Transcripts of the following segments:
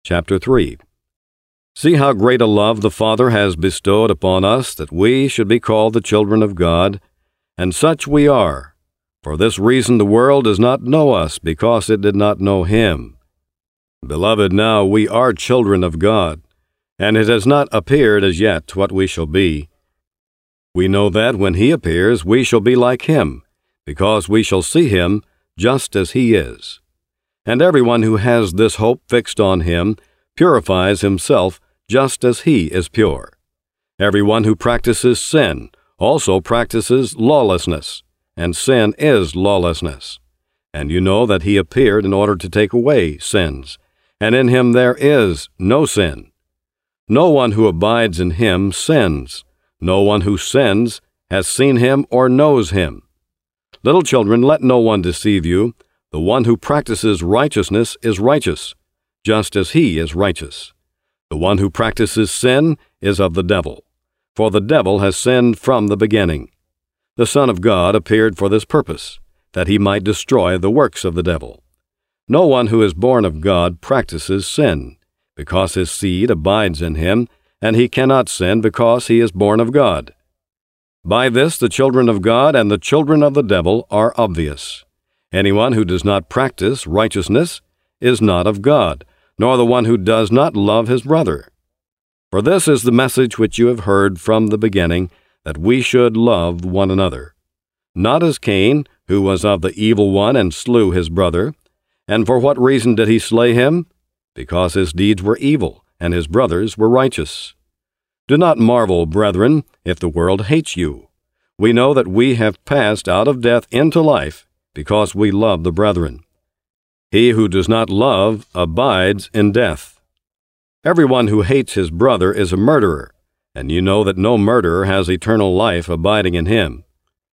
chapter 3. See how great a love the Father has bestowed upon us, that we should be called the children of God, and such we are. For this reason the world does not know us, because it did not know Him. Beloved, now we are children of God, and it has not appeared as yet what we shall be. We know that when He appears we shall be like Him, because we shall see Him just as He is. And everyone who has this hope fixed on Him purifies himself just as He is pure. Everyone who practices sin also practices lawlessness, and sin is lawlessness. And you know that He appeared in order to take away sins, and in Him there is no sin. No one who abides in Him sins. No one who sins has seen Him or knows Him. Little children, let no one deceive you. The one who practices righteousness is righteous, just as He is righteous. The one who practices sin is of the devil, for the devil has sinned from the beginning. The Son of God appeared for this purpose, that He might destroy the works of the devil. No one who is born of God practices sin, because his seed abides in him, and he cannot sin because he is born of God. By this the children of God and the children of the devil are obvious. Anyone who does not practice righteousness is not of God, nor the one who does not love his brother. For this is the message which you have heard from the beginning, that we should love one another. Not as Cain, who was of the evil one and slew his brother. And for what reason did he slay him? Because his deeds were evil, and his brothers were righteous. Do not marvel, brethren, if the world hates you. We know that we have passed out of death into life, because we love the brethren. He who does not love abides in death. Everyone who hates his brother is a murderer, and you know that no murderer has eternal life abiding in him.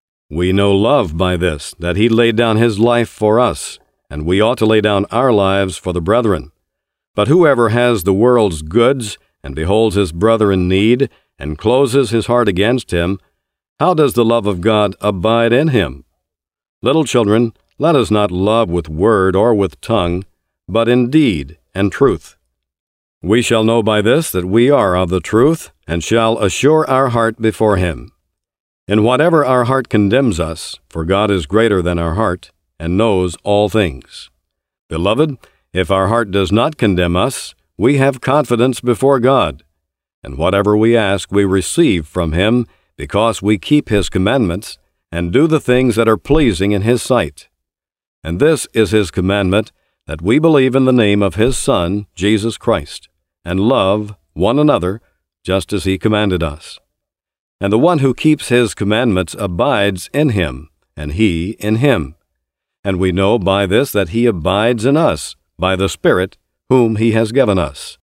We know love by this, that He laid down His life for us, and we ought to lay down our lives for the brethren. But whoever has the world's goods, and beholds his brother in need, and closes his heart against him, how does the love of God abide in him? Little children, let us not love with word or with tongue, but in deed and truth. We shall know by this that we are of the truth, and shall assure our heart before Him. In whatever our heart condemns us, for God is greater than our heart, and knows all things. Beloved, if our heart does not condemn us, we have confidence before God, and whatever we ask we receive from Him, because we keep His commandments, and do the things that are pleasing in His sight. And this is His commandment, that we believe in the name of His Son, Jesus Christ, and love one another, just as He commanded us. And the one who keeps His commandments abides in Him, and He in him. And we know by this that He abides in us, by the Spirit whom He has given us.